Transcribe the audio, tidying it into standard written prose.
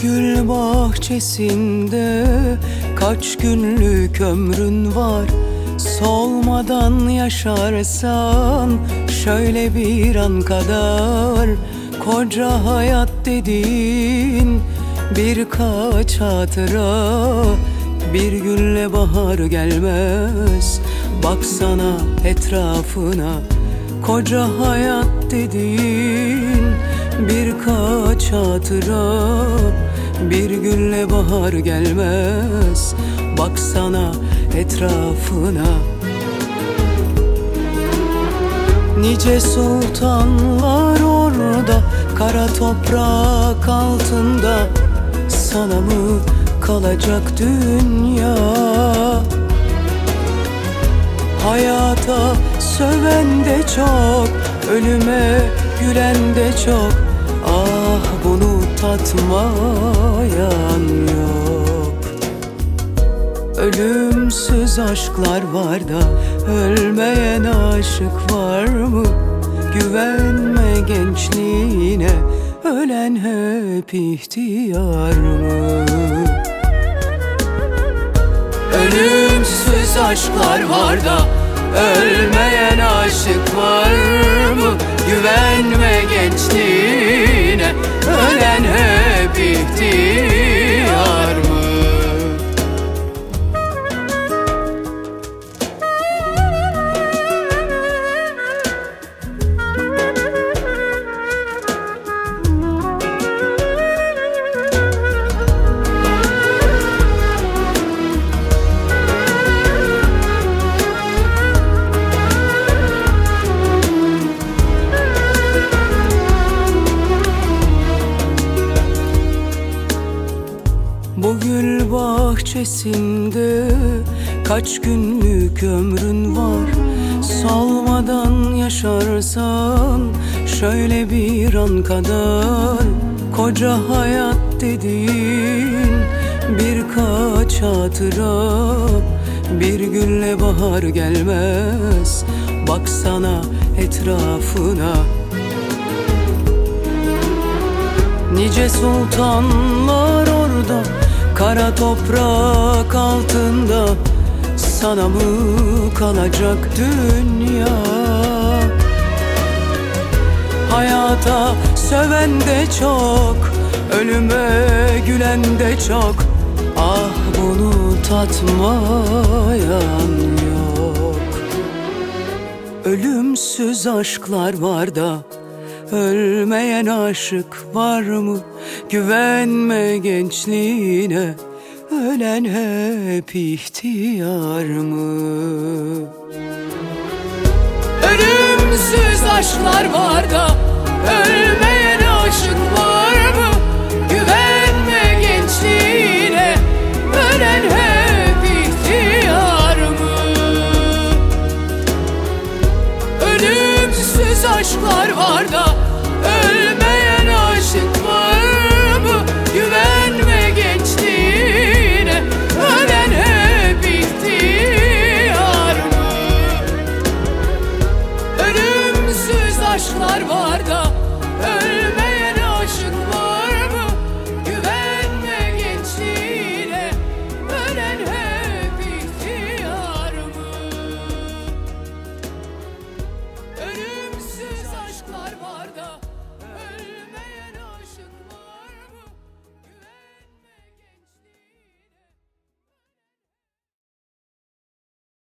gül bahçesinde kaç günlük ömrün var? Solmadan yaşarsan şöyle bir an kadar, koca hayat dediğin birkaç hatıra. Bir günle bahar gelmez, baksana etrafına. Koca hayat dediğin birkaç hatıra. Bir günle bahar gelmez, baksana etrafına. Nice sultanlar orada, kara toprak altında. Sana mı kalacak dünya? Hayata söven de çok, ölüme gülen de çok. Ah, bunu tatmayan yok. Ölümsüz aşklar var da ölmeyen aşık var mı? Güvenme gençliğine, ölen hep ihtiyar mı? Ölümsüz aşklar var da ölmeyen aşık var mı? Güvenme gençliğine, ölen hep ihtiyar mı? Bu gül bahçesinde kaç günlük ömrün var? Solmadan yaşarsan şöyle bir an kadar, koca hayat dediğin birkaç hatıra. Bir günle bahar gelmez, baksana etrafına. Nice sultanlar orada, kara toprak altında. Sana mı kalacak dünya? Hayata söven de çok, ölüme gülen de çok. Ah, bunu tatmayan yok. Ölümsüz aşklar var da ölmeyen aşık var mı? Güvenme gençliğine, ölen hep ihtiyar mı? Ölümsüz aşklar var da ölmeyen aşık var mı? Güvenme gençliğine, ölen hep ihtiyar mı? Ölümsüz aşklar var da ölmeyen aşık var mı? Güvenme gençliğine, ölen hep ihtiyar mı? Ölümsüz aşklar var da